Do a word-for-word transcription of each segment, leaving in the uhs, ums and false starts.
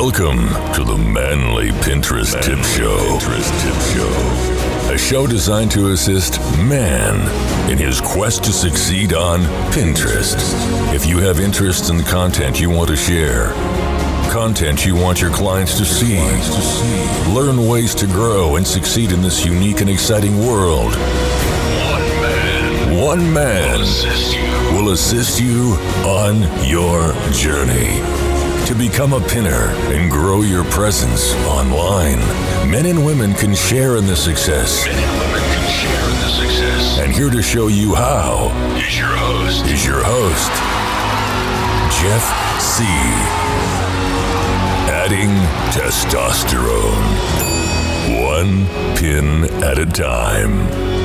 Welcome to the Manly Pinterest Tip Show. Pinterest Tip Show. A show designed to assist man in his quest to succeed on Pinterest. If you have interest in the content you want to share, content you want your clients to see, learn ways to grow and succeed in this unique and exciting world, one man, one man will assist you, will assist you on your journey to become a pinner and grow your presence online. Men and women can share in the success. Men and women can share in the success. And here to show you how is your host, is your host, Jeff C. Adding testosterone, one pin at a time.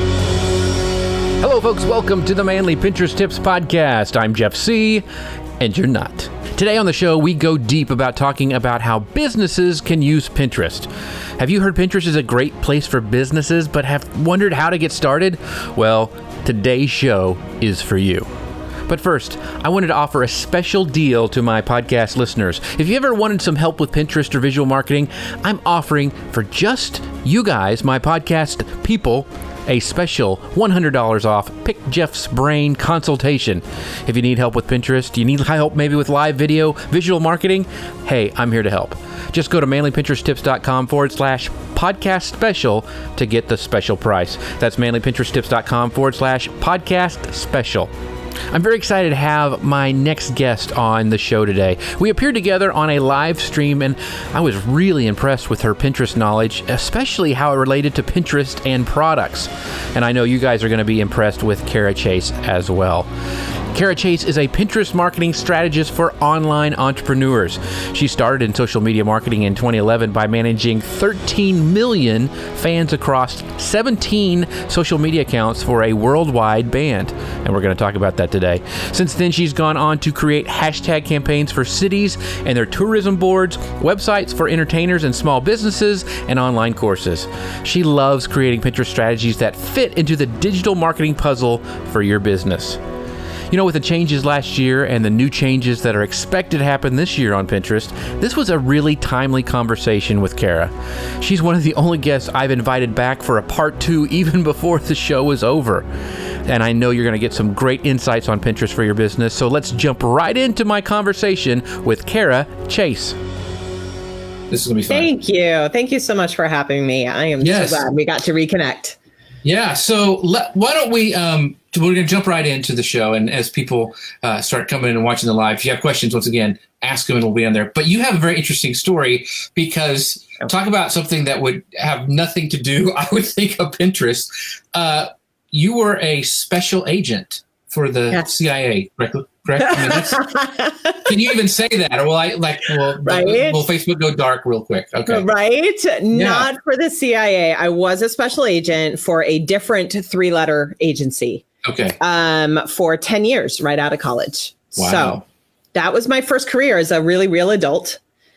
Hello, folks. Welcome to the Manly Pinterest Tips Podcast. I'm Jeff C., and you're not. Today on the show, we go deep about talking about how businesses can use Pinterest. Have you heard Pinterest is a great place for businesses, but have wondered how to get started? Well, today's show is for you. But first, I wanted to offer a special deal to my podcast listeners. If you ever wanted some help with Pinterest or visual marketing, I'm offering for just you guys, my podcast people, a special one hundred dollars off Pick Jeff's Brain consultation. If you need help with Pinterest, you need help maybe with live video, visual marketing, hey, I'm here to help. Just go to manlypinteresttips.com forward slash podcast special to get the special price. That's manlypinteresttips.com forward slash podcast special. I'm very excited to have my next guest on the show today. We appeared together on a live stream, and I was really impressed with her Pinterest knowledge, especially how it related to Pinterest and products. And I know you guys are going to be impressed with Kara Chase as well. Kara Chase is a Pinterest marketing strategist for online entrepreneurs. She started in social media marketing in twenty eleven by managing thirteen million fans across seventeen social media accounts for a worldwide band. And we're going to talk about that today. Since then, she's gone on to create hashtag campaigns for cities and their tourism boards, websites for entertainers and small businesses, and online courses. She loves creating Pinterest strategies that fit into the digital marketing puzzle for your business. You know, with the changes last year and the new changes that are expected to happen this year on Pinterest, this was a really timely conversation with Kara. She's one of the only guests I've invited back for a part two even before the show is over. And I know you're going to get some great insights on Pinterest for your business. So let's jump right into my conversation with Kara Chase. This is going to be fun. Thank you. Thank you so much for having me. I am yes. so glad we got to reconnect. Yeah. So let, why don't we, um, we're going to jump right into the show. And as people uh, start coming in and watching the live, if you have questions, once again, ask them and we'll be on there. But you have a very interesting story because talk about something that would have nothing to do, I would think, of Pinterest. Uh, you were a special agent for the yes. C I A, correct? Correct? I mean, that's, can you even say that? Or will I like? Will, right? will Facebook go dark real quick? Okay, right. Yeah. Not for the C I A. I was a special agent for a different three-letter agency. Okay. Um, for ten years, right out of college. Wow. So that was my first career as a really real adult.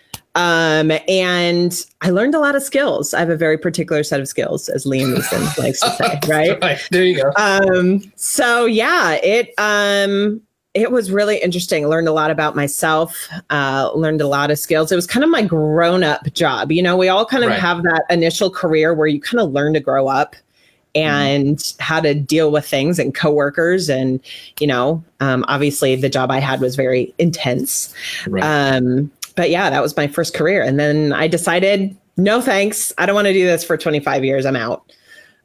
Um, and I learned a lot of skills. I have a very particular set of skills, as Liam Neeson likes to say, right? Right. There you go. Um, so yeah, it, um, it was really interesting. Learned a lot about myself, uh, learned a lot of skills. It was kind of my grown-up job. You know, we all kind of right. have that initial career where you kind of learn to grow up and mm. how to deal with things and coworkers. And, you know, um, obviously the job I had was very intense. Right. Um, but yeah, that was my first career. And then I decided, no, thanks. I don't want to do this for twenty-five years. I'm out.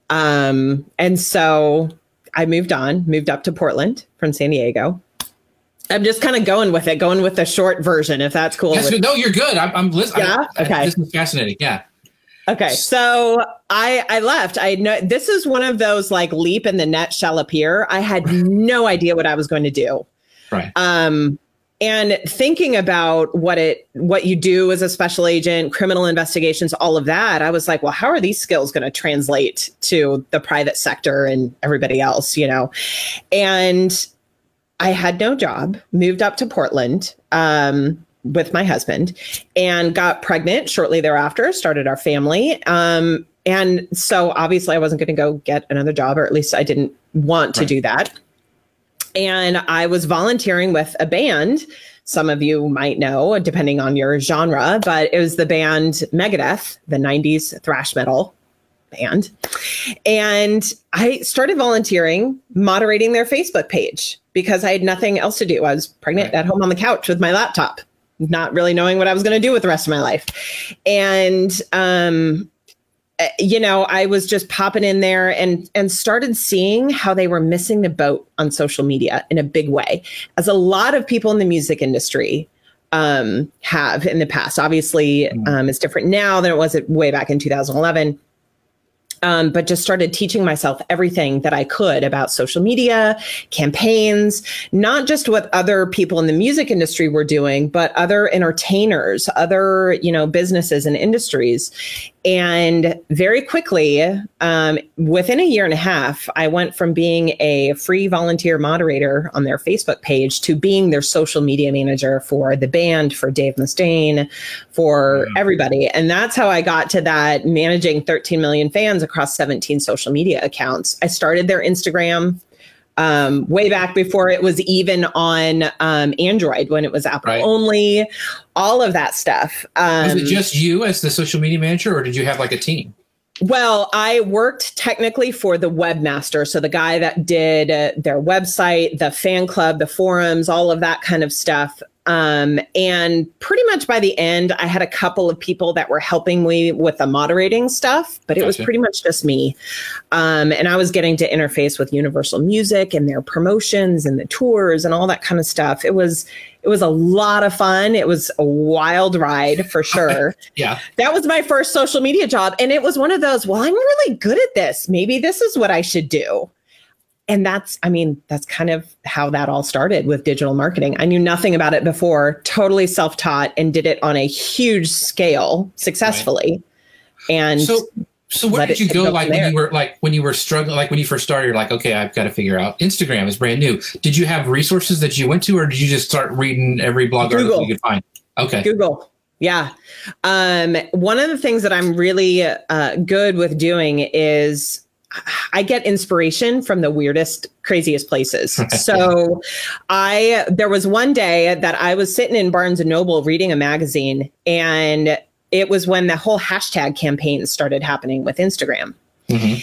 Um, and so I moved on, moved up to Portland from San Diego. I'm just kind of going with it, going with the short version, if that's cool. Yes, with- no, you're good. I'm, I'm listening. Yeah. I, okay. I, this is fascinating. Yeah. Okay. So I, I left. I know this is one of those like leap and the net shall appear. I had no idea what I was going to do. Right. Um, and thinking about what it, what you do as a special agent, criminal investigations, all of that, I was like, well, how are these skills going to translate to the private sector and everybody else, you know? And I had no job, moved up to Portland um, with my husband and got pregnant shortly thereafter, started our family. Um, and so obviously I wasn't going to go get another job, or at least I didn't want to right. do that. And I was volunteering with a band. Some of you might know, depending on your genre, but it was the band Megadeth, the nineties thrash metal band. And I started volunteering, moderating their Facebook page because I had nothing else to do. I was pregnant at home on the couch with my laptop, not really knowing what I was going to do with the rest of my life. And, um, you know, I was just popping in there and and started seeing how they were missing the boat on social media in a big way, as a lot of people in the music industry um, have in the past. Obviously, um, it's different now than it was way back in two thousand eleven. Um, but just started teaching myself everything that I could about social media, campaigns, not just what other people in the music industry were doing, but other entertainers, other, you know, businesses and industries. And very quickly, um, within a year and a half, I went from being a free volunteer moderator on their Facebook page to being their social media manager for the band, for Dave Mustaine, for yeah. everybody. And that's how I got to that, managing thirteen million fans across seventeen social media accounts. I started their Instagram um, way back before it was even on um, Android, when it was Apple right. only, all of that stuff. Um, was it just you as the social media manager, or did you have like a team? Well, I worked technically for the webmaster. So the guy that did uh, their website, the fan club, the forums, all of that kind of stuff. Um, and pretty much by the end, I had a couple of people that were helping me with the moderating stuff, but it gotcha. was pretty much just me. Um, and I was getting to interface with Universal Music and their promotions and the tours and all that kind of stuff. It was It was a lot of fun. It was a wild ride for sure. Yeah. That was my first social media job. And it was one of those, well, I'm really good at this. Maybe this is what I should do. And that's, I mean, that's kind of how that all started with digital marketing. I knew nothing about it before, totally self-taught, and did it on a huge scale successfully. Right. And so, so where did you go, go like when you were like when you were struggling, like when you first started, you're like, okay, I've got to figure out Instagram is brand new. Did you have resources that you went to, or did you just start reading every blog Google. article you could find? Okay. Google. Yeah. Um, one of the things that I'm really uh, good with doing is I get inspiration from the weirdest, craziest places. So I, there was one day that I was sitting in Barnes and Noble reading a magazine, and it was when the whole hashtag campaign started happening with Instagram. Mm-hmm.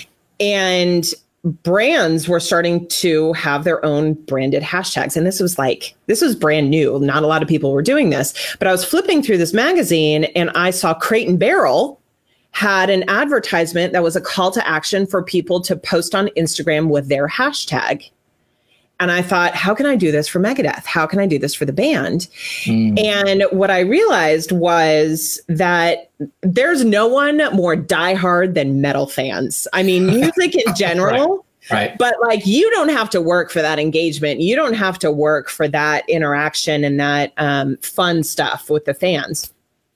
And brands were starting to have their own branded hashtags. And this was like, this was brand new. Not a lot of people were doing this, but I was flipping through this magazine and I saw Crate and Barrel had an advertisement that was a call to action for people to post on Instagram with their hashtag. And I thought, how can I do this for Megadeth? How can I do this for the band? Mm. And what I realized was that there's no one more diehard than metal fans. I mean, music in general, right. Right. But like, you don't have to work for that engagement. You don't have to work for that interaction and that um, fun stuff with the fans.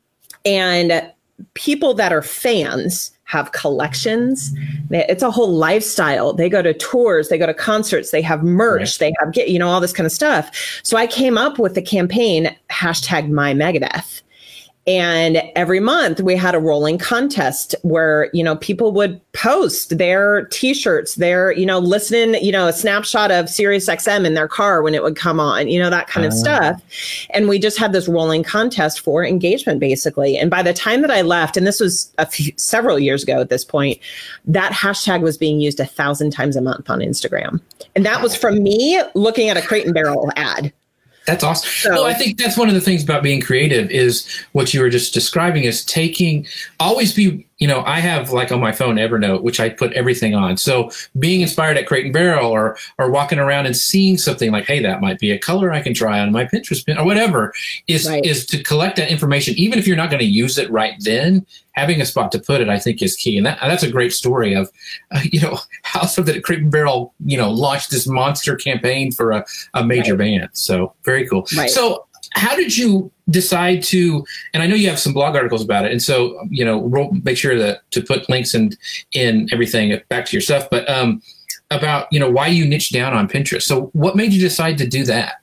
And people that are fans have collections. It's a whole lifestyle. They go to tours, they go to concerts, they have merch, right. they have, you know, all this kind of stuff. So I came up with the campaign hashtag My Megadeth. And every month we had a rolling contest where, you know, people would post their T-shirts, their, you know, listening, you know, a snapshot of Sirius X M in their car when it would come on, you know, that kind of uh, stuff. And we just had this rolling contest for engagement, basically. And by the time that I left, and this was a few, several years ago at this point, that hashtag was being used a thousand times a month on Instagram. And that was from me looking at a Crate and Barrel ad. That's awesome. So, well, I think that's one of the things about being creative is what you were just describing is taking, always be, you know, I have like on my phone Evernote, which I put everything on. So being inspired at Crate and Barrel or or walking around and seeing something like, hey, that might be a color I can try on my Pinterest pin or whatever is, right. is to collect that information. Even if you're not going to use it right then, having a spot to put it, I think is key. And that, that's a great story of, uh, you know, how something at Crate and Barrel, you know, launched this monster campaign for a, a major right. band. So very cool. Right. So how did you decide to, and I know you have some blog articles about it, and so, you know, roll, make sure that to put links and in everything back to your stuff, but um, about, you know, why you niched down on Pinterest. So what made you decide to do that?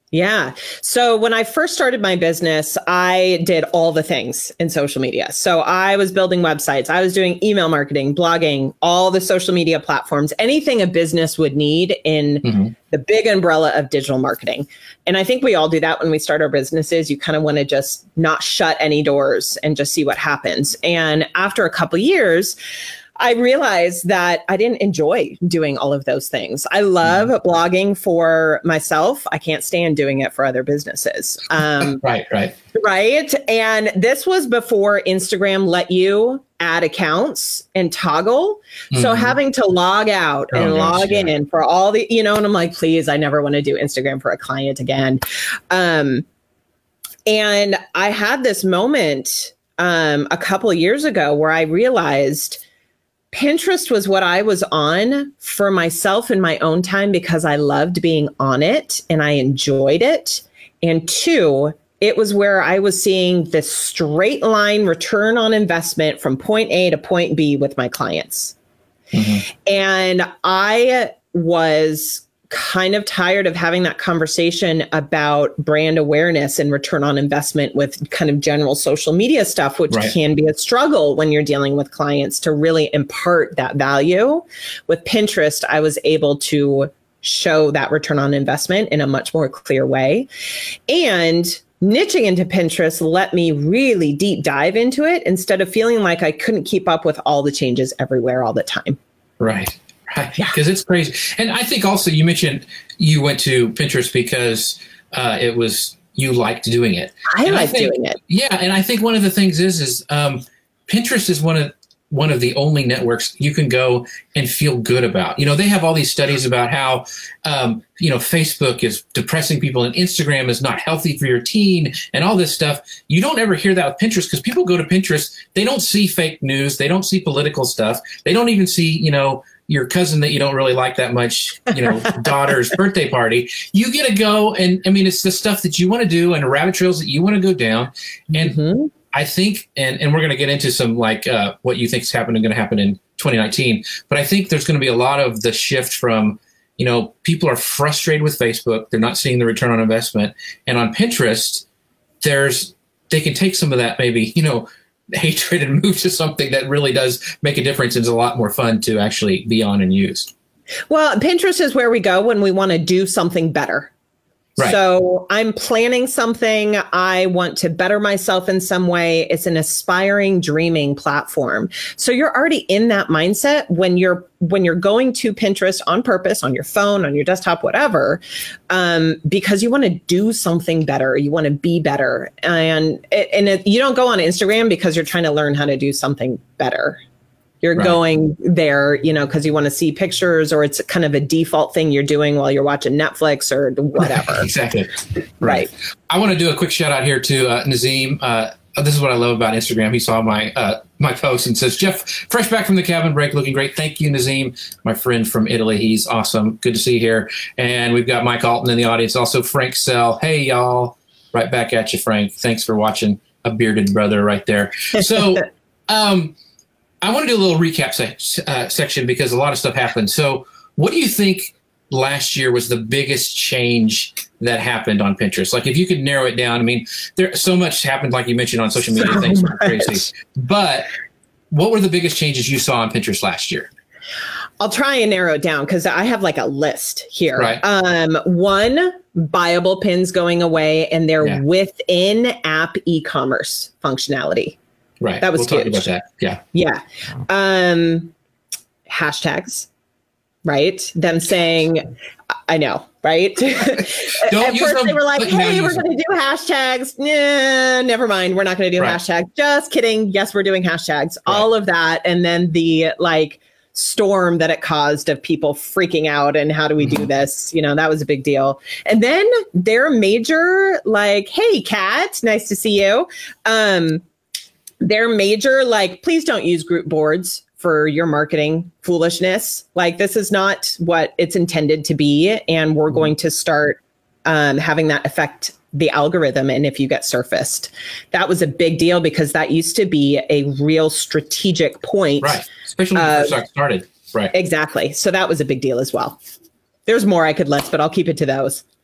Yeah. So when I first started my business, I did all the things in social media. So I was building websites, I was doing email marketing, blogging, all the social media platforms, anything a business would need in mm-hmm. the big umbrella of digital marketing. And I think we all do that when we start our businesses. You kind of want to just not shut any doors and just see what happens. And after a couple of years, I realized that I didn't enjoy doing all of those things. I love mm. blogging for myself. I can't stand doing it for other businesses. Um, right, right. Right. And this was before Instagram let you add accounts and toggle. Mm-hmm. So having to log out oh, and gosh, log yeah. in for all the, you know, and I'm like, please, I never want to do Instagram for a client again. Um, and I had this moment um, a couple of years ago where I realized Pinterest was what I was on for myself in my own time because I loved being on it and I enjoyed it. And two, it was where I was seeing this straight line return on investment from point A to point B with my clients. Mm-hmm. And I was kind of tired of having that conversation about brand awareness and return on investment with kind of general social media stuff, which right. can be a struggle when you're dealing with clients to really impart that value. With Pinterest, I was able to show that return on investment in a much more clear way. And niching into Pinterest let me really deep dive into it instead of feeling like I couldn't keep up with all the changes everywhere all the time. Right. Right. Because it's crazy. And I think also you mentioned you went to Pinterest because uh, it was, you liked doing it. I like doing it. Yeah. And I think one of the things is, is um, Pinterest is one of, one of the only networks you can go and feel good about. You know, they have all these studies about how, um, you know, Facebook is depressing people and Instagram is not healthy for your teen and all this stuff. You don't ever hear that with Pinterest because people go to Pinterest. They don't see fake news. They don't see political stuff. They don't even see, you know, your cousin that you don't really like that much, you know, daughter's birthday party. You get to go. And I mean, it's the stuff that you want to do and the rabbit trails that you want to go down. And mm-hmm. I think, and, and we're going to get into some like uh, what you think is happening, going to happen in twenty nineteen. But I think there's going to be a lot of the shift from, you know, people are frustrated with Facebook. They're not seeing the return on investment. And on Pinterest, there's, they can take some of that maybe, you know, hatred and move to something that really does make a difference and is a lot more fun to actually be on and use. Well, Pinterest is where we go when we want to do something better. Right. So I'm planning something. I want to better myself in some way. It's an aspiring, dreaming platform. So you're already in that mindset when you're when you're going to Pinterest on purpose, on your phone, on your desktop, whatever, um, because you want to do something better. You want to be better. And, and it, you don't go on Instagram because you're trying to learn how to do something better. You're right. going there, you know, because you want to see pictures or it's kind of a default thing you're doing while you're watching Netflix or whatever. Exactly. Right. right. I want to do a quick shout out here to uh, Nazim. Uh, this is what I love about Instagram. He saw my uh, my post and says, Jeff, fresh back from the cabin break, looking great. Thank you, Nazim, my friend from Italy. He's awesome. Good to see you here. And we've got Mike Alton in the audience. Also, Frank Sell. Hey, y'all. Right back at you, Frank. Thanks for watching. A bearded brother right there. So, um, I want to do a little recap se- uh, section because a lot of stuff happened. So what do you think last year was the biggest change that happened on Pinterest? Like if you could narrow it down, I mean, there so much happened, like you mentioned on social media, so things were crazy. But what were the biggest changes you saw on Pinterest last year? I'll try and narrow it down because I have like a list here. Right. Um, one, buyable pins going away and their yeah. within app e-commerce functionality. Right. That was we'll huge. talk about that. Yeah. Yeah. Um, hashtags, right? Them saying, I know, right? Don't At use first them, they were like, but hey, now we're use going to do hashtags. Nah, never mind. We're not going to do Right. hashtags. Just kidding. Yes, we're doing hashtags. Right. All of that. And then the like storm that it caused of people freaking out and how do we do this? You know, that was a big deal. And then their major like, hey, Kat, nice to see you. Um, Their major, like, please don't use group boards for your marketing foolishness. Like, this is not what it's intended to be. And we're going to start um, having that affect the algorithm. And if you get surfaced, that was a big deal because that used to be a real strategic point. Right. Especially when you first started. Right. Exactly. So that was a big deal as well. There's more I could list, but I'll keep it to those.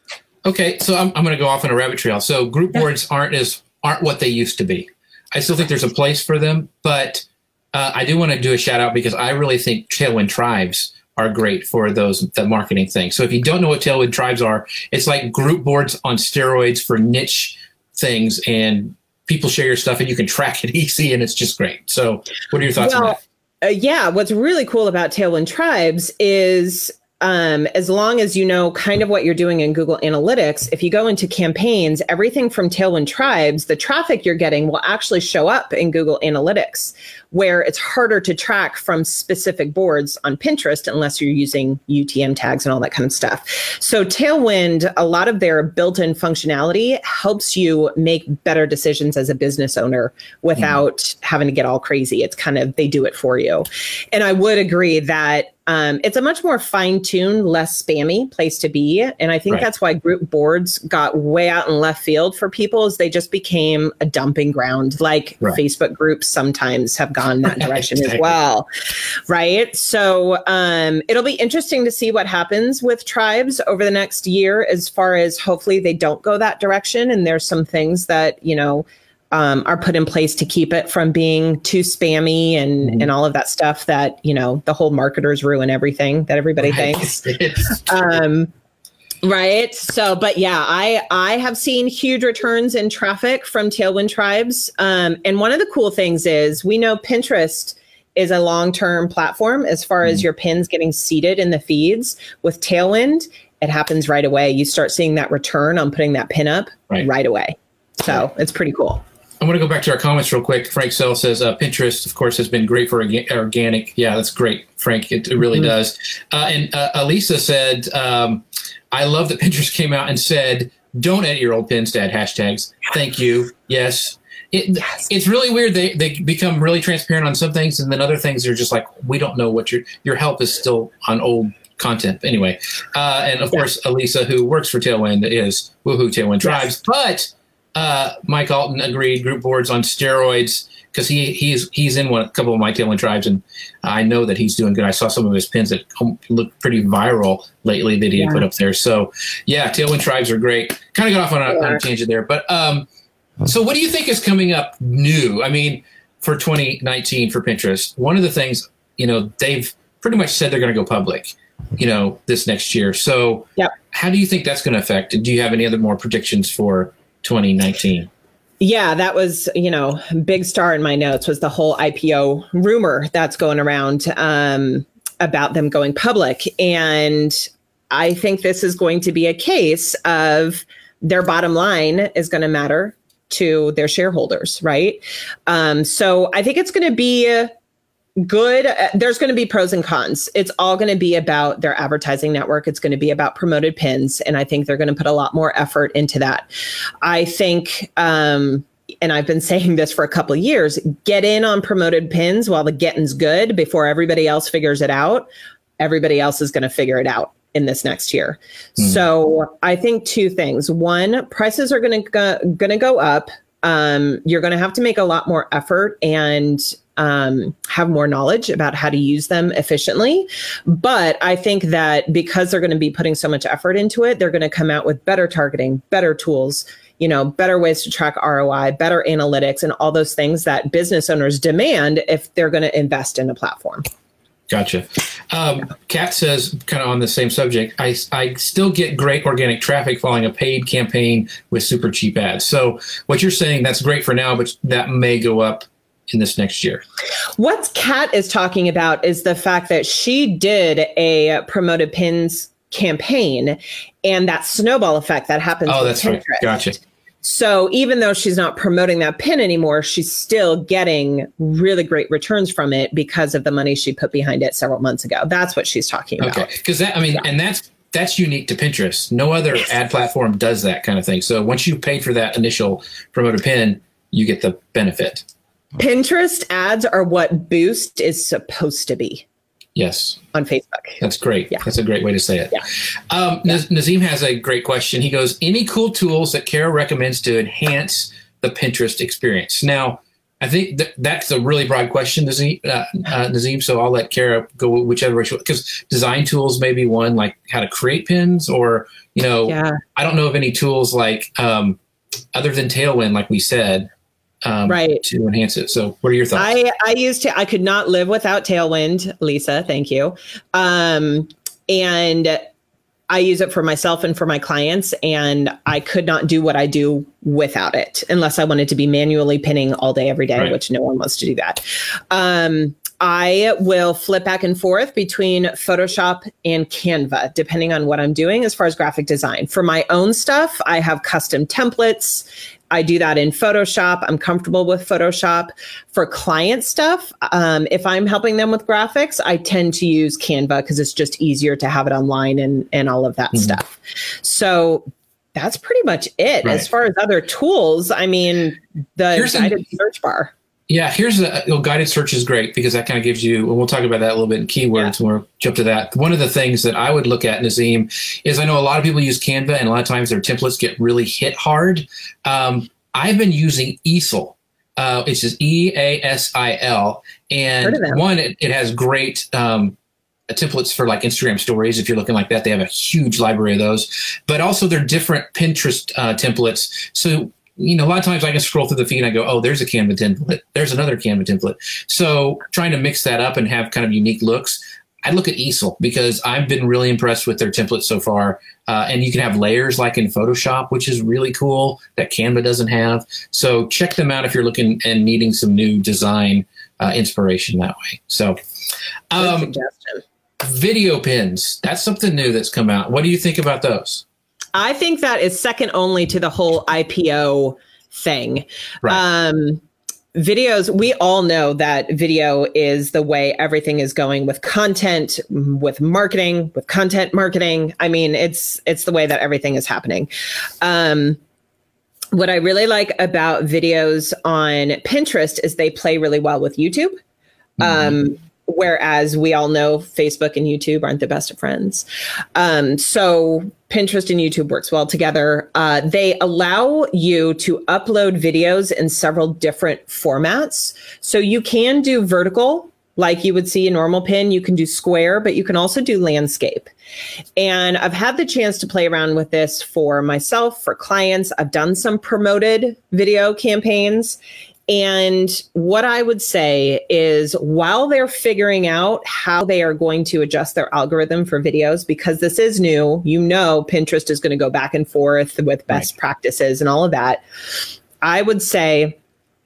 Okay, so I'm, I'm going to go off on a rabbit trail. So group boards aren't as aren't what they used to be. I still think there's a place for them, but uh, I do want to do a shout out because I really think Tailwind Tribes are great for those the marketing things. So if you don't know what Tailwind Tribes are, it's like group boards on steroids for niche things, and people share your stuff and you can track it easy, and it's just great. So what are your thoughts well, on that? Uh, yeah, what's really cool about Tailwind Tribes is um, as long as you know kind of what you're doing in Google Analytics, if you go into campaigns, everything from Tailwind Tribes, the traffic you're getting will actually show up in Google Analytics, where it's harder to track from specific boards on Pinterest unless you're using U T M tags and all that kind of stuff. So Tailwind, a lot of their built-in functionality helps you make better decisions as a business owner without mm. having to get all crazy. It's kind of, they do it for you. And I would agree that Um, it's a much more fine-tuned, less spammy place to be. And I think right. that's why group boards got way out in left field for people, is they just became a dumping ground, like right. Facebook groups sometimes have gone that direction exactly. as well. Right. So um, it'll be interesting to see what happens with tribes over the next year, as far as hopefully they don't go that direction. And there's some things that, you know, Um, are put in place to keep it from being too spammy and, mm-hmm. and all of that stuff that, you know, the whole marketers ruin everything that everybody right. thinks. um, right. So, but yeah, I, I have seen huge returns in traffic from Tailwind Tribes. Um, and one of the cool things is we know Pinterest is a long-term platform as far mm-hmm. as your pins getting seeded in the feeds. With Tailwind, it happens right away. You start seeing that return on putting that pin up right, right away. So it's pretty cool. I want to go back to our comments real quick. Frank Sell says, uh, Pinterest, of course, has been great for orga- organic. Yeah, that's great, Frank. It, it really mm-hmm. does. Uh, and uh, Elisa said, um, I love that Pinterest came out and said, don't edit your old pins to add hashtags. Thank you. Yes. It, yes. It's really weird. They they become really transparent on some things, and then other things are just like, we don't know what your your help is still on old content. Anyway, uh, and of yeah. course, Elisa, who works for Tailwind, is woohoo Tailwind Tribes. Yes. But Uh, Mike Alton agreed, group boards on steroids, because he he's he's in one, a couple of my Tailwind Tribes, and I know that he's doing good. I saw some of his pins that look pretty viral lately that he yeah. had put up there. So yeah, Tailwind Tribes are great. Kind of got off on a, on a tangent there, but um, so what do you think is coming up new? I mean, for twenty nineteen for Pinterest, one of the things, you know, they've pretty much said they're going to go public, you know, this next year. So yep. how do you think that's going to affect? Do you have any other more predictions for twenty nineteen? Yeah, that was, you know, big star in my notes was the whole I P O rumor that's going around um, about them going public. And I think this is going to be a case of their bottom line is going to matter to their shareholders, right? Um, so I think it's going to be a good. Uh, there's going to be pros and cons. It's all going to be about their advertising network. It's going to be about promoted pins. And I think they're going to put a lot more effort into that. I think, um, and I've been saying this for a couple of years, get in on promoted pins while the getting's good before everybody else figures it out. Everybody else is going to figure it out in this next year. Mm. So I think two things. One, prices are going to go, going to go up. Um, you're going to have to make a lot more effort and um, have more knowledge about how to use them efficiently. But I think that because they're going to be putting so much effort into it, they're going to come out with better targeting, better tools, you know, better ways to track R O I, better analytics, and all those things that business owners demand if they're going to invest in a platform. Gotcha. Um, Kat says, kind of on the same subject, I, I still get great organic traffic following a paid campaign with super cheap ads. So what you're saying, that's great for now, but that may go up in this next year. What Kat is talking about is the fact that she did a promoted pins campaign and that snowball effect that happens oh, with that's Pinterest. Right. Gotcha. So even though she's not promoting that pin anymore, she's still getting really great returns from it because of the money she put behind it several months ago. That's what she's talking about. Okay, because that, I mean, yeah. and that's that's unique to Pinterest. No other yes. ad platform does that kind of thing. So once you paid for that initial promoted pin, you get the benefit. Pinterest ads are what Boost is supposed to be. Yes. On Facebook. That's great. Yeah. That's a great way to say it. Yeah. Um, yeah. Nazim has a great question. He goes, any cool tools that Kara recommends to enhance the Pinterest experience? Now, I think th- that's a really broad question, Nazim. Uh, uh, Nazim. So I'll let Kara go whichever way, because design tools may be one, like how to create pins, or, you know, yeah. I don't know of any tools like um, other than Tailwind, like we said, um, right. to enhance it. So what are your thoughts? I, I used to, I could not live without Tailwind, Lisa. Thank you. Um, and I use it for myself and for my clients, and I could not do what I do without it unless I wanted to be manually pinning all day, every day, right. which no one wants to do that. Um, I will flip back and forth between Photoshop and Canva, depending on what I'm doing as far as graphic design. For my own stuff, I have custom templates. I do that in Photoshop. I'm comfortable with Photoshop. For client stuff, um, if I'm helping them with graphics, I tend to use Canva because it's just easier to have it online and, and all of that mm-hmm. stuff. So that's pretty much it. Right. As far as other tools, I mean, the Here's guided a- search bar. Yeah, here's a you know, guided search is great because that kind of gives you, and we'll talk about that a little bit in keywords yeah. when we jump to that. One of the things that I would look at, Nazim, is I know a lot of people use Canva, and a lot of times their templates get really hit hard. Um, I've been using Easil. Uh, it's just E A S I L. And one, it, it has great um, templates for like Instagram stories. If you're looking like that, they have a huge library of those. But also they're different Pinterest uh, templates. So you know, a lot of times I can scroll through the feed and I go, oh, there's a Canva template. There's another Canva template. So trying to mix that up and have kind of unique looks, I look at Easil because I've been really impressed with their templates so far. Uh, and you can have layers like in Photoshop, which is really cool that Canva doesn't have. So check them out if you're looking and needing some new design uh, inspiration that way. So um, video pins, that's something new that's come out. What do you think about those? I think that is second only to the whole I P O thing. Right. Um, videos, we all know that video is the way everything is going with content, with marketing, with content marketing. I mean, it's it's the way that everything is happening. Um, what I really like about videos on Pinterest is they play really well with YouTube. Mm-hmm. Um, whereas we all know Facebook and YouTube aren't the best of friends. Um, so Pinterest and YouTube works well together. Uh, they allow you to upload videos in several different formats. So you can do vertical, like you would see a normal pin. You can do square, but you can also do landscape. And I've had the chance to play around with this for myself, for clients. I've done some promoted video campaigns. And what I would say is while they're figuring out how they are going to adjust their algorithm for videos, because this is new, you know, Pinterest is going to go back and forth with best right. practices and all of that. I would say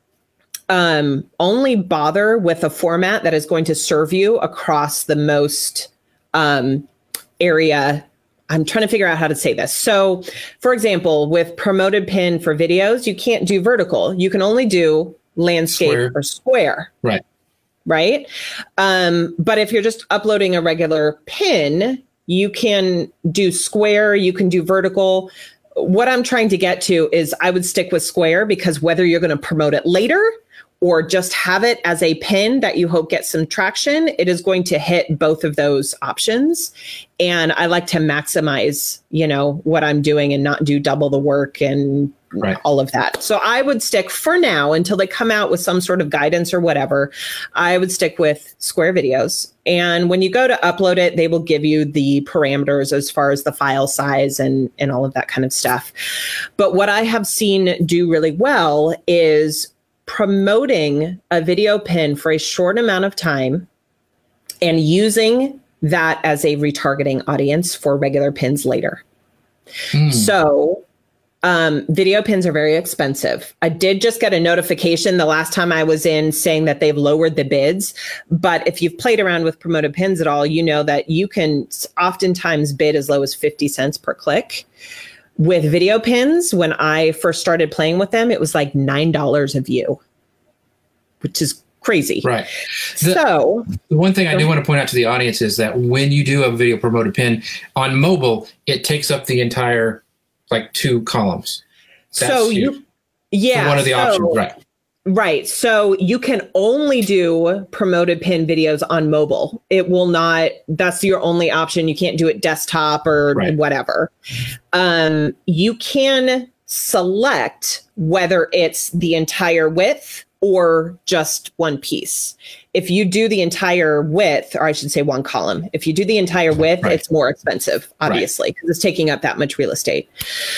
um, only bother with a format that is going to serve you across the most um, area. I'm trying to figure out how to say this. So, for example, with promoted pin for videos, you can't do vertical. You can only do landscape square. or square. Right. Right. Um, but if you're just uploading a regular pin, you can do square, you can do vertical. What I'm trying to get to is I would stick with square because whether you're going to promote it later or just have it as a pin that you hope gets some traction, it is going to hit both of those options. And I like to maximize, you know, what I'm doing and not do double the work and right. all of that. So I would stick for now until they come out with some sort of guidance or whatever. I would stick with square videos. And when you go to upload it, they will give you the parameters as far as the file size and, and all of that kind of stuff. But what I have seen do really well is promoting a video pin for a short amount of time and using that as a retargeting audience for regular pins later. Mm. So um, video pins are very expensive. I did just get a notification the last time I was in saying that they've lowered the bids. But if you've played around with promoted pins at all, you know that you can oftentimes bid as low as fifty cents per click. With video pins, when I first started playing with them, it was like nine dollars a view, which is crazy. Right. The, so the one thing I do want to point out to the audience is that when you do a video promoted pin on mobile, it takes up the entire like two columns. That's so you, huge. yeah, so one of the so, options, right? Right. So you can only do promoted pin videos on mobile. It will not, that's your only option. You can't do it desktop or right. whatever. Um, you can select whether it's the entire width or just one piece. If you do the entire width, or I should say one column, if you do the entire width, right. it's more expensive, obviously, because right. it's taking up that much real estate.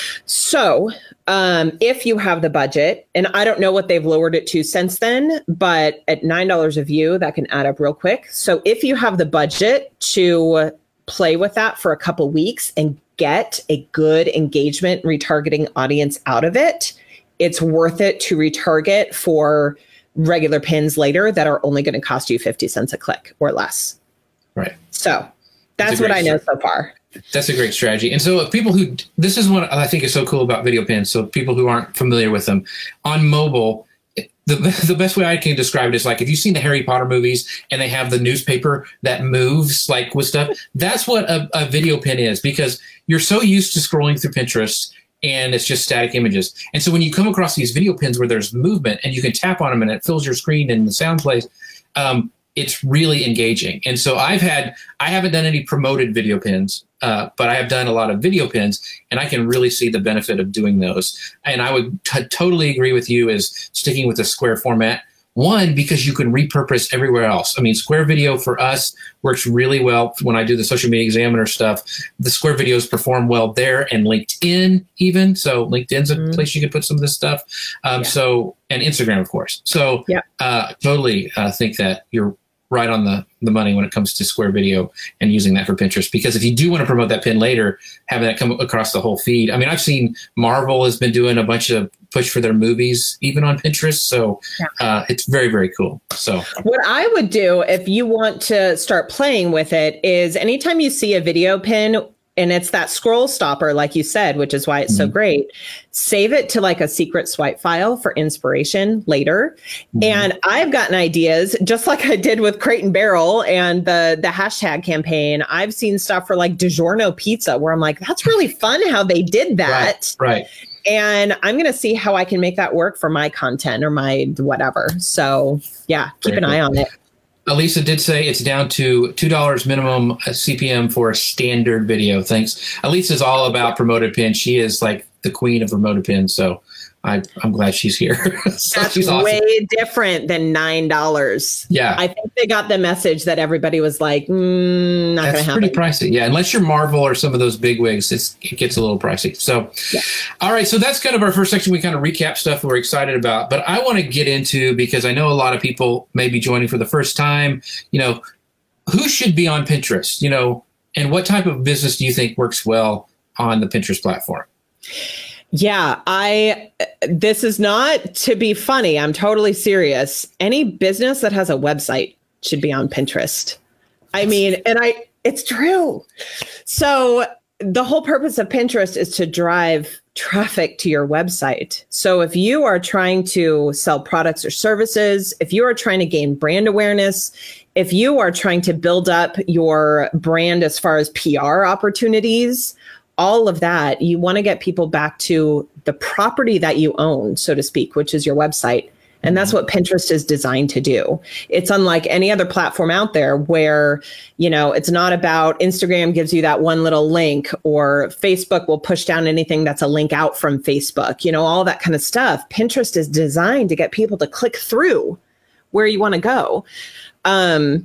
So um, if you have the budget, and I don't know what they've lowered it to since then, but at nine dollars a view, that can add up real quick. So if you have the budget to play with that for a couple weeks and get a good engagement retargeting audience out of it, it's worth it to retarget for regular pins later that are only going to cost you fifty cents a click or less. Right. So that's what I know so far. That's a great strategy. And so people who, this is what I think is so cool about video pins. So people who aren't familiar with them on mobile, the, the best way I can describe it is like, if you've seen the Harry Potter movies and they have the newspaper that moves like with stuff, that's what a, a video pin is, because you're so used to scrolling through Pinterest and it's just static images. And so when you come across these video pins where there's movement and you can tap on them and it fills your screen and the sound plays, um, it's really engaging. And so I've had, I haven't done any promoted video pins, uh, but I have done a lot of video pins, and I can really see the benefit of doing those. And I would t- totally agree with you as sticking with the square format. One, because you can repurpose everywhere else. I mean, Square Video for us works really well when I do the Social Media Examiner stuff. The Square videos perform well there, and LinkedIn even. So LinkedIn's a mm-hmm. place you can put some of this stuff. Um, yeah. So, and Instagram, of course. So yeah. uh, totally uh, think that you're right on the, the money when it comes to Square Video and using that for Pinterest. Because if you do want to promote that pin later, having that come across the whole feed. I mean, I've seen Marvel has been doing a bunch of push for their movies, even on Pinterest. So yeah. uh, it's very, very cool. So what I would do if you want to start playing with it is anytime you see a video pin, and it's that scroll stopper, like you said, which is why it's mm-hmm. so great, save it to like a secret swipe file for inspiration later. Mm-hmm. And I've gotten ideas, just like I did with Crate and Barrel and the, the hashtag campaign. I've seen stuff for like DiGiorno pizza where I'm like, that's really fun how they did that. Right. right. And I'm going to see how I can make that work for my content or my whatever. So yeah, keep Very an cool. eye on it. Elisa did say it's down to two dollars minimum C P M for a standard video. Thanks. Elisa's all about promoted pins. She is like the queen of promoted pins. So I, I'm glad she's here. so That's she's awesome. Way different than nine dollars. Yeah. I think they got the message that everybody was like, mm, not going to happen. Pretty pricey. Yeah. Unless you're Marvel or some of those big wigs, it's, it gets a little pricey. So, yeah. All right. So that's kind of our first section. We kind of recap stuff we're excited about. But I want to get into, because I know a lot of people may be joining for the first time, you know, who should be on Pinterest, you know, and what type of business do you think works well on the Pinterest platform? Yeah, I, this is not to be funny. I'm totally serious. Any business that has a website should be on Pinterest. I mean, and I, it's true. So the whole purpose of Pinterest is to drive traffic to your website. So if you are trying to sell products or services, if you are trying to gain brand awareness, if you are trying to build up your brand as far as P R opportunities, all of that, you want to get people back to the property that you own, so to speak, which is your website. And that's what Pinterest is designed to do. It's unlike any other platform out there where, you know, it's not about Instagram gives you that one little link, or Facebook will push down anything that's a link out from Facebook, you know, all that kind of stuff. Pinterest is designed to get people to click through where you want to go. Um,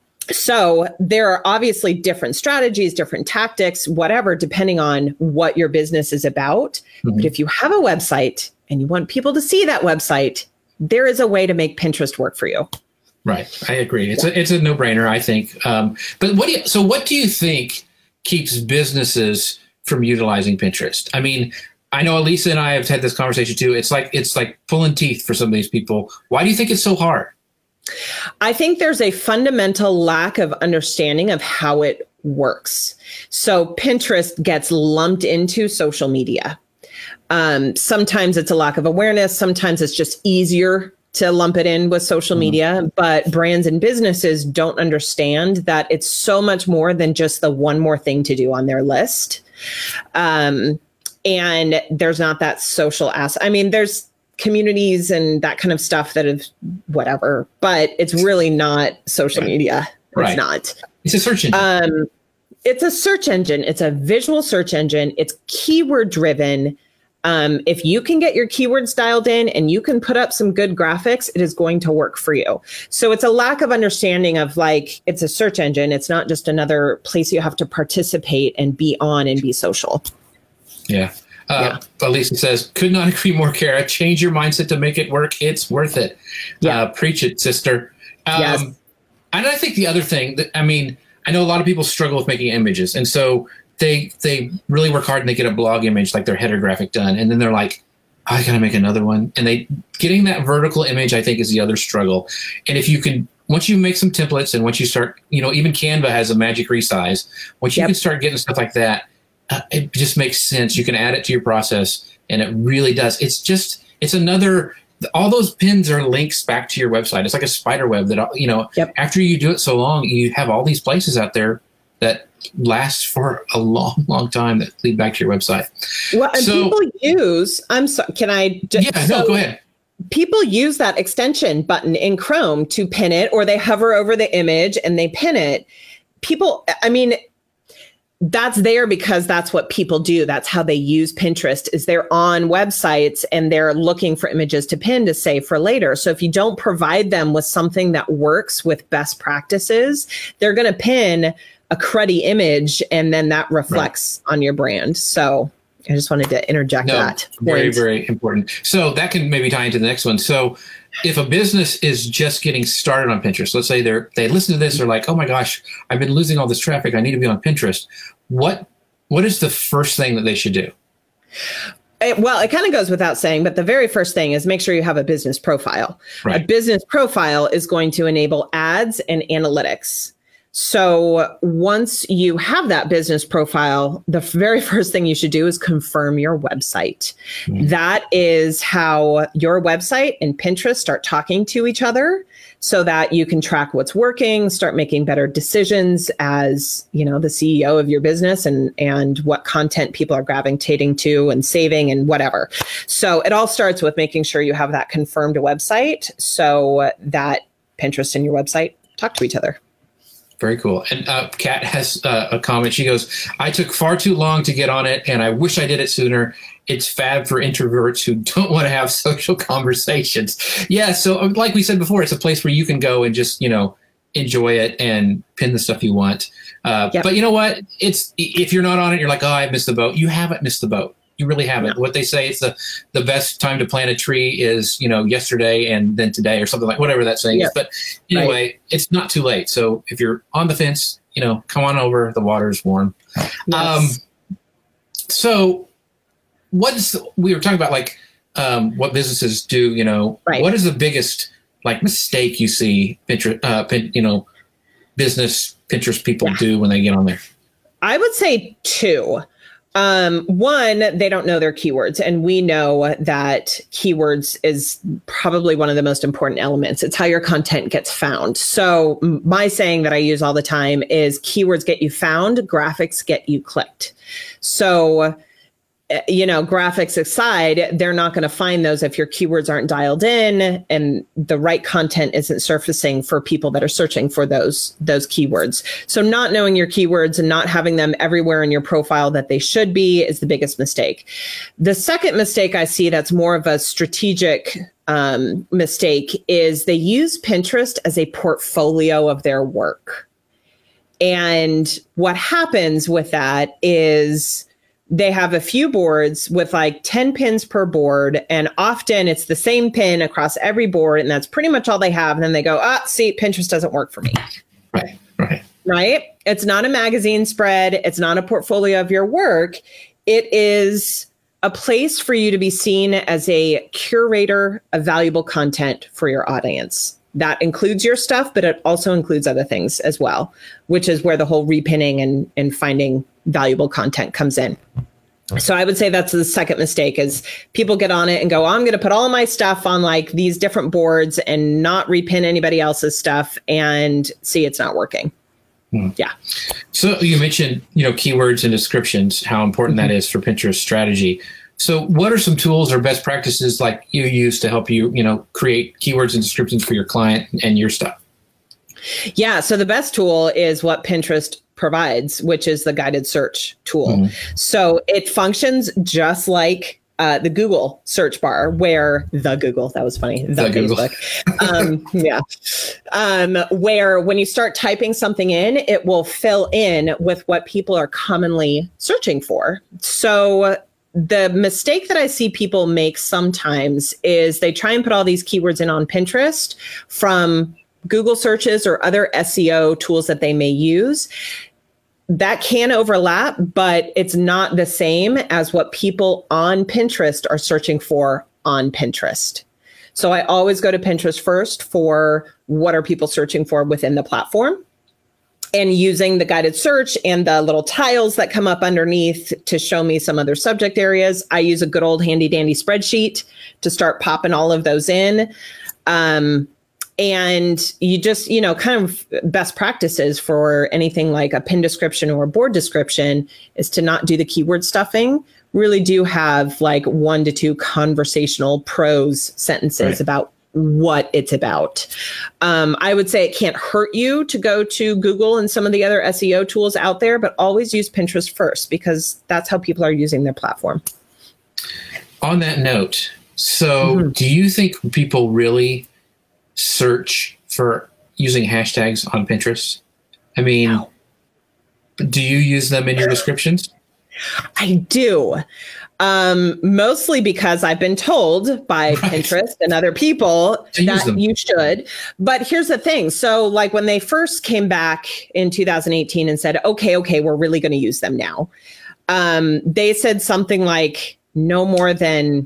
So there are obviously different strategies, different tactics, whatever, depending on what your business is about. Mm-hmm. But if you have a website and you want people to see that website, there is a way to make Pinterest work for you. Right. I agree. It's a, it's a no-brainer, I think. Um, but what do you, so what do you think keeps businesses from utilizing Pinterest? I mean, I know Elisa and I have had this conversation too. It's like, it's like pulling teeth for some of these people. Why do you think it's so hard? I think there's a fundamental lack of understanding of how it works. So Pinterest gets lumped into social media. Um, sometimes it's a lack of awareness. Sometimes it's just easier to lump it in with social mm-hmm. media. But brands and businesses don't understand that it's so much more than just the one more thing to do on their list. Um, and there's not that social aspect. I mean, there's communities and that kind of stuff that is whatever, but it's really not social media. Right. It's not. It's a search engine. Um, it's a search engine. It's a visual search engine. It's keyword driven. Um, if you can get your keywords dialed in and you can put up some good graphics, it is going to work for you. So it's a lack of understanding of like, it's a search engine. It's not just another place you have to participate and be on and be social. Yeah. Uh, yeah. Lisa says, could not agree more, Kara. Change your mindset to make it work. It's worth it. Yeah. Uh, preach it, sister. Um, yes. And I think the other thing that, I mean, I know a lot of people struggle with making images. And so they they really work hard and they get a blog image, like their header graphic done. And then they're like, oh, I got to make another one. And they getting that vertical image, I think, is the other struggle. And if you can, once you make some templates and once you start, you know, even Canva has a magic resize. Once you yep. can start getting stuff like that, uh, it just makes sense. You can add it to your process and it really does. It's just, it's another, all those pins are links back to your website. It's like a spider web that, you know, yep. after you do it so long, you have all these places out there that last for a long, long time that lead back to your website. Well, and so, people use, I'm sorry, can I just, yeah, so no, go ahead. People use that extension button in Chrome to pin it, or they hover over the image and they pin it. People, I mean, that's there because that's what people do. That's how they use Pinterest, is they're on websites and they're looking for images to pin to save for later. So if you don't provide them with something that works with best practices, they're going to pin a cruddy image and then that reflects right. on your brand. So I just wanted to interject no, that. Very, and, very important. So that can maybe tie into the next one. So if a business is just getting started on Pinterest, let's say they're, they listen to this, they're like, oh my gosh, I've been losing all this traffic. I need to be on Pinterest. What, what is the first thing that they should do? It, well, it kind of goes without saying, but the very first thing is make sure you have a business profile. Right. A business profile is going to enable ads and analytics. So once you have that business profile, the very first thing you should do is confirm your website. Mm-hmm. That is how your website and Pinterest start talking to each other so that you can track what's working, start making better decisions as, you know, the C E O of your business and, and what content people are gravitating to and saving and whatever. So it all starts with making sure you have that confirmed website so that Pinterest and your website talk to each other. Very cool. And uh, Kat has uh, a comment. She goes, I took far too long to get on it, and I wish I did it sooner. It's fab for introverts who don't want to have social conversations. Yeah, so like we said before, it's a place where you can go and just, you know, enjoy it and pin the stuff you want. Uh, yep. But you know what? It's if you're not on it, you're like, oh, I missed the boat. You haven't missed the boat. You really haven't. No. What they say is the, the best time to plant a tree is, you know, yesterday and then today or something like whatever that saying yep. is. But anyway, right. it's not too late. So if you're on the fence, you know, come on over. The water's warm. Yes. Um, so what is, we were talking about like um, what businesses do, you know, right. what is the biggest like mistake you see Pinterest, uh, pin, you know, business Pinterest people yeah. do when they get on there? I would say two. Um, one, they don't know their keywords, and we know that keywords is probably one of the most important elements. It's how your content gets found. So my saying that I use all the time is keywords get you found, graphics get you clicked. So, you know, graphics aside, they're not going to find those if your keywords aren't dialed in and the right content isn't surfacing for people that are searching for those, those keywords. So not knowing your keywords and not having them everywhere in your profile that they should be is the biggest mistake. The second mistake I see that's more of a strategic um, mistake is they use Pinterest as a portfolio of their work. And what happens with that is they have a few boards with like ten pins per board, and often it's the same pin across every board, and that's pretty much all they have. And then they go, ah, see, Pinterest doesn't work for me. Right, right. Right? It's not a magazine spread. It's not a portfolio of your work. It is a place for you to be seen as a curator of valuable content for your audience. That includes your stuff, but it also includes other things as well, which is where the whole repinning and, and finding valuable content comes in. So I would say that's the second mistake is people get on it and go, oh, I'm going to put all of my stuff on like these different boards and not repin anybody else's stuff and see it's not working. Hmm. Yeah. So you mentioned, you know, keywords and descriptions, how important mm-hmm. that is for Pinterest strategy. So what are some tools or best practices like you use to help you, you know, create keywords and descriptions for your client and your stuff? Yeah. So the best tool is what Pinterest provides, which is the guided search tool. Mm-hmm. So it functions just like uh, the Google search bar, where the Google, that was funny, the, the Facebook. um, yeah. Um, where when you start typing something in, it will fill in with what people are commonly searching for. So the mistake that I see people make sometimes is they try and put all these keywords in on Pinterest from Google searches or other S E O tools that they may use. That can overlap, but it's not the same as what people on Pinterest are searching for on Pinterest. So I always go to Pinterest first for what are people searching for within the platform, and using the guided search and the little tiles that come up underneath to show me some other subject areas. I use a good old handy dandy spreadsheet to start popping all of those in. Um, And you just, you know, kind of best practices for anything like a pin description or a board description is to not do the keyword stuffing. Really do have like one to two conversational prose sentences right. about what it's about. Um, I would say it can't hurt you to go to Google and some of the other S E O tools out there, but always use Pinterest first because that's how people are using their platform. On that note, so mm-hmm. do you think people really search for using hashtags on Pinterest? I mean, no. Do you use them in your descriptions? I do. Um, mostly because I've been told by right. Pinterest and other people that you should. But here's the thing. So like when they first came back in two thousand eighteen and said, okay, okay, we're really going to use them now. Um, they said something like no more than,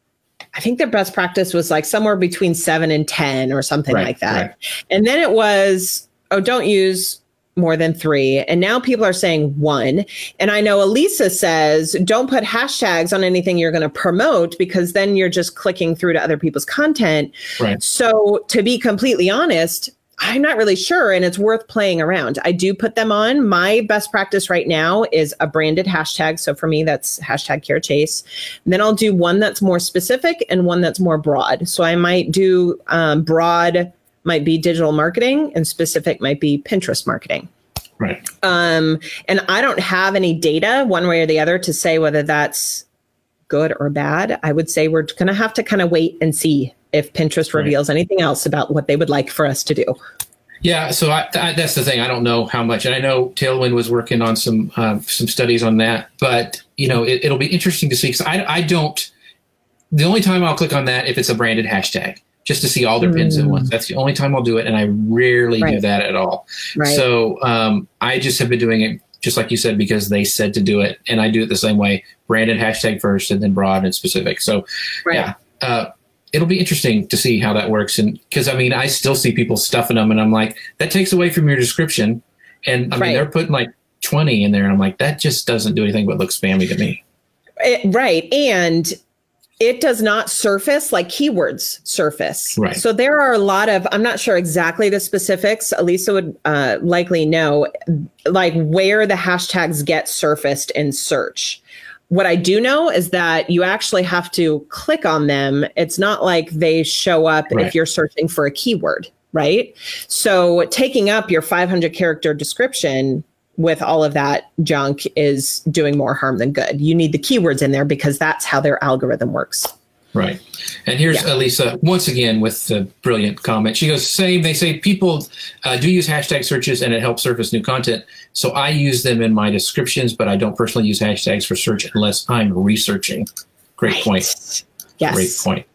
I think their best practice was like somewhere between seven and ten or something right, like that. Right. And then it was, oh, don't use more than three. And now people are saying one. And I know Elisa says, don't put hashtags on anything you're going to promote because then you're just clicking through to other people's content. Right. So to be completely honest, I'm not really sure. And it's worth playing around. I do put them on. My best practice right now is a branded hashtag. So for me, that's hashtag Kara Chase. And then I'll do one that's more specific and one that's more broad. So I might do um, broad might be digital marketing and specific might be Pinterest marketing. Right. Um, and I don't have any data one way or the other to say whether that's good or bad. I would say we're going to have to kind of wait and see if Pinterest reveals right. anything else about what they would like for us to do. Yeah, so I, I, that's the thing. I don't know how much, and I know Tailwind was working on some uh, some studies on that. But you know, it, it'll be interesting to see because I, I don't. The only time I'll click on that if it's a branded hashtag, just to see all their pins mm. at once. That's the only time I'll do it, and I rarely right. do that at all. Right. So um, I just have been doing it just like you said because they said to do it, and I do it the same way: branded hashtag first, and then broad and specific. So right. yeah. Uh, It'll be interesting to see how that works. And because, I mean, I still see people stuffing them and I'm like, that takes away from your description. And I mean, right. they're putting like twenty in there. And I'm like, that just doesn't do anything but look spammy to me. It, right. And it does not surface like keywords surface. Right. So there are a lot of, I'm not sure exactly the specifics. Elisa would uh, likely know like where the hashtags get surfaced in search. What I do know is that you actually have to click on them. It's not like they show up right. if you're searching for a keyword, right? So taking up your five hundred character description with all of that junk is doing more harm than good. You need the keywords in there because that's how their algorithm works. Right. And here's yeah. Elisa once again with the brilliant comment. She goes, same, they say people uh, do use hashtag searches and it helps surface new content. So I use them in my descriptions, but I don't personally use hashtags for search unless I'm researching. Great right. point. Yes. Great point.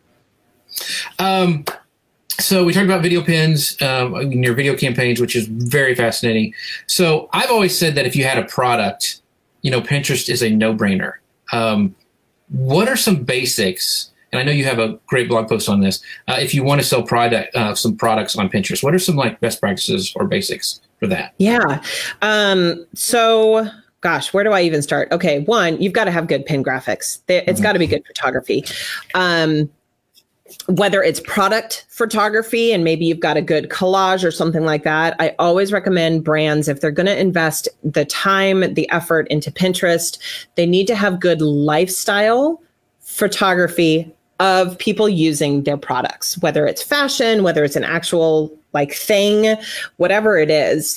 Um, so we talked about video pins um, in your video campaigns, which is very fascinating. So I've always said that if you had a product, you know, Pinterest is a no-brainer. Um, what are some basics? And I know you have a great blog post on this. Uh, if you want to sell product, uh, some products on Pinterest, what are some like best practices or basics for that? Yeah. Um, so, gosh, where do I even start? Okay, one, you've got to have good pin graphics. It's mm-hmm. got to be good photography. Um, whether it's product photography and maybe you've got a good collage or something like that, I always recommend brands, if they're going to invest the time, the effort into Pinterest, they need to have good lifestyle photography of people using their products, whether it's fashion, whether it's an actual like thing, whatever it is.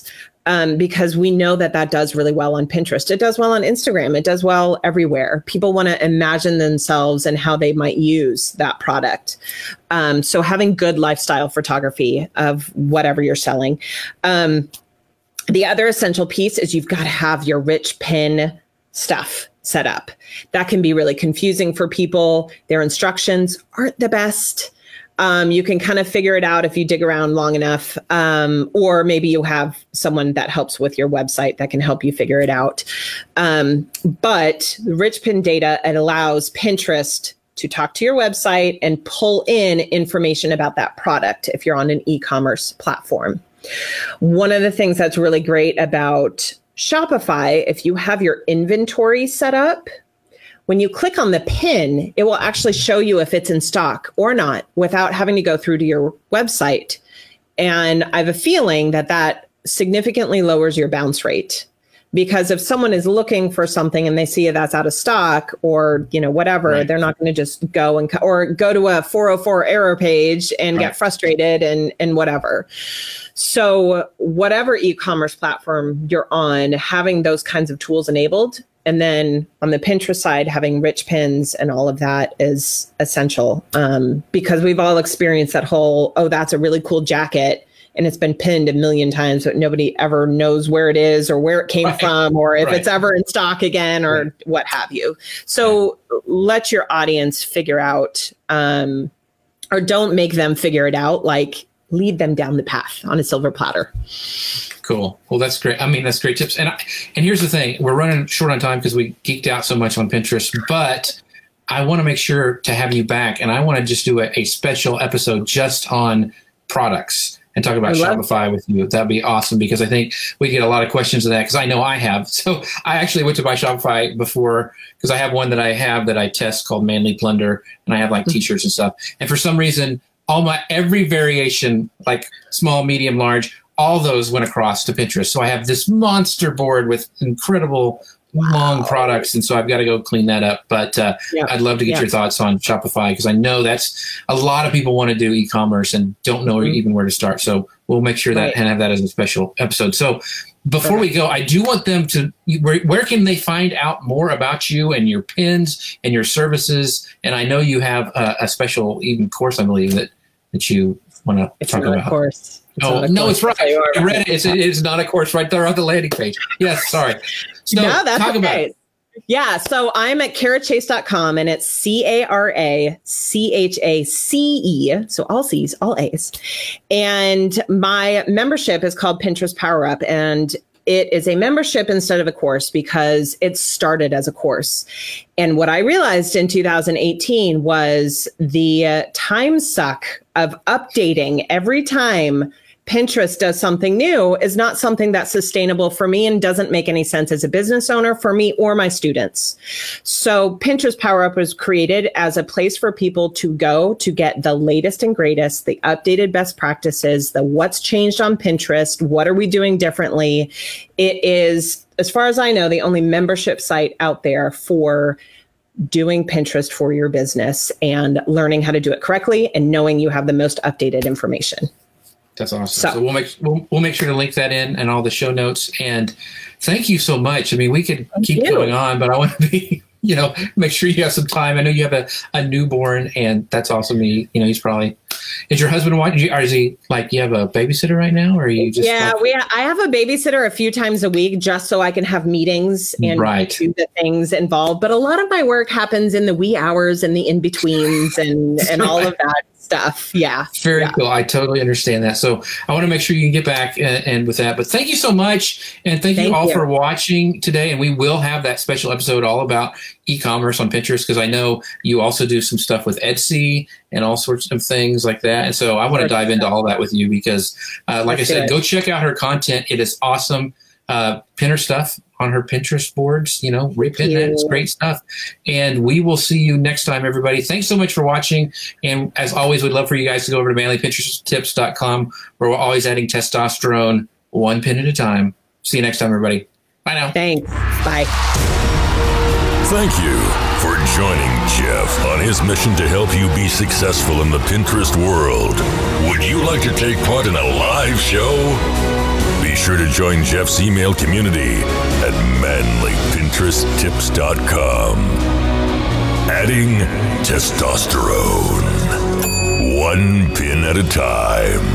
um, because we know that that does really well on Pinterest. It does well on Instagram. It does well everywhere. People want to imagine themselves and how they might use that product. Um, so having good lifestyle photography of whatever you're selling. Um, the other essential piece is you've got to have your rich pin stuff set up. That can be really confusing for people. Their instructions aren't the best. Um, you can kind of figure it out if you dig around long enough, um, or maybe you have someone that helps with your website that can help you figure it out. Um, but the rich pin data, it allows Pinterest to talk to your website and pull in information about that product if you're on an e-commerce platform. One of the things that's really great about Shopify, if you have your inventory set up, when you click on the pin, it will actually show you if it's in stock or not without having to go through to your website. And I have a feeling that that significantly lowers your bounce rate, because if someone is looking for something and they see that's out of stock or, you know, whatever, right, they're not going to just go and, or go to a four oh four error page and right, get frustrated and, and whatever. So whatever e-commerce platform you're on, having those kinds of tools enabled, and then on the Pinterest side, having rich pins and all of that is essential, um, because we've all experienced that whole, oh, that's a really cool jacket, and it's been pinned a million times, but nobody ever knows where it is or where it came right, from, or if right, it's ever in stock again, or right, what have you. So yeah, let your audience figure out, um, or don't make them figure it out, like lead them down the path on a silver platter. Cool. Well, that's great. I mean, that's great tips. And I, and here's the thing. We're running short on time because we geeked out so much on Pinterest, but I want to make sure to have you back. And I want to just do a, a special episode just on products and talk about Shopify with you. That'd be awesome, because I think we get a lot of questions of that, because I know I have. So I actually went to buy Shopify before, because I have one that I have that I test called Manly Plunder, and I have like mm-hmm. t-shirts and stuff. And for some reason, all my, every variation, like small, medium, large, all those went across to Pinterest. So I have this monster board with incredible wow, long products. And so I've got to go clean that up. But uh, yeah, I'd love to get yeah. your thoughts on Shopify, because I know that's a lot of people want to do e-commerce and don't know mm-hmm. even where to start. So we'll make sure that right, and have that as a special episode. So before we go, I do want them to, where, where can they find out more about you and your pins and your services? And I know you have a, a special even course, I believe, that, that you want to it's talk not about. A course. It's oh, no, it's right. I read it. It's, it's not a course right there on the landing page. Yes, sorry. So no, that's talk okay. about it. Yeah, so I'm at cara chase dot com, and it's C A R A C H A C E, so all C's, all A's. And my membership is called Pinterest Power Up, and it is a membership instead of a course because it started as a course. And what I realized in two thousand eighteen was the uh, time suck of updating every time Pinterest does something new is not something that's sustainable for me and doesn't make any sense as a business owner for me or my students. So Pinterest Power Up was created as a place for people to go to get the latest and greatest, the updated best practices, the what's changed on Pinterest, what are we doing differently. It is, as far as I know, the only membership site out there for doing Pinterest for your business and learning how to do it correctly and knowing you have the most updated information. That's awesome. So, so we'll make we'll, we'll make sure to link that in and all the show notes. And thank you so much. I mean, we could keep you. going on, but I want to be, you know, make sure you have some time. I know you have a, a newborn, and that's awesome. He, you know, he's probably. Is your husband watching? Or is he like you have a babysitter right now, or are you just? Yeah, like, we. I have a babysitter a few times a week just so I can have meetings and right. do the things involved. But a lot of my work happens in the wee hours and the in betweens and and all of that stuff. Yeah. Very yeah. cool. I totally understand that. So I want to make sure you can get back and, and with that. But thank you so much. And thank, thank you all you. for watching today. And we will have that special episode all about e-commerce on Pinterest, because I know you also do some stuff with Etsy and all sorts of things like that. And so I want to dive into all that with you because, uh, like Let's I said, go check out her content. It is awesome. Uh, pin her stuff on her Pinterest boards, you know, repin that. It's great stuff. And we will see you next time, everybody. Thanks so much for watching. And as always, we'd love for you guys to go over to manly pinterest tips dot com, where we're always adding testosterone one pin at a time. See you next time, everybody. Bye now. Thanks. Bye. Thank you for joining Jeff on his mission to help you be successful in the Pinterest world. Would you like to take part in a live show? Be Be sure to join Jeff's email community at manly pinterest tips dot com. Adding testosterone. One pin at a time.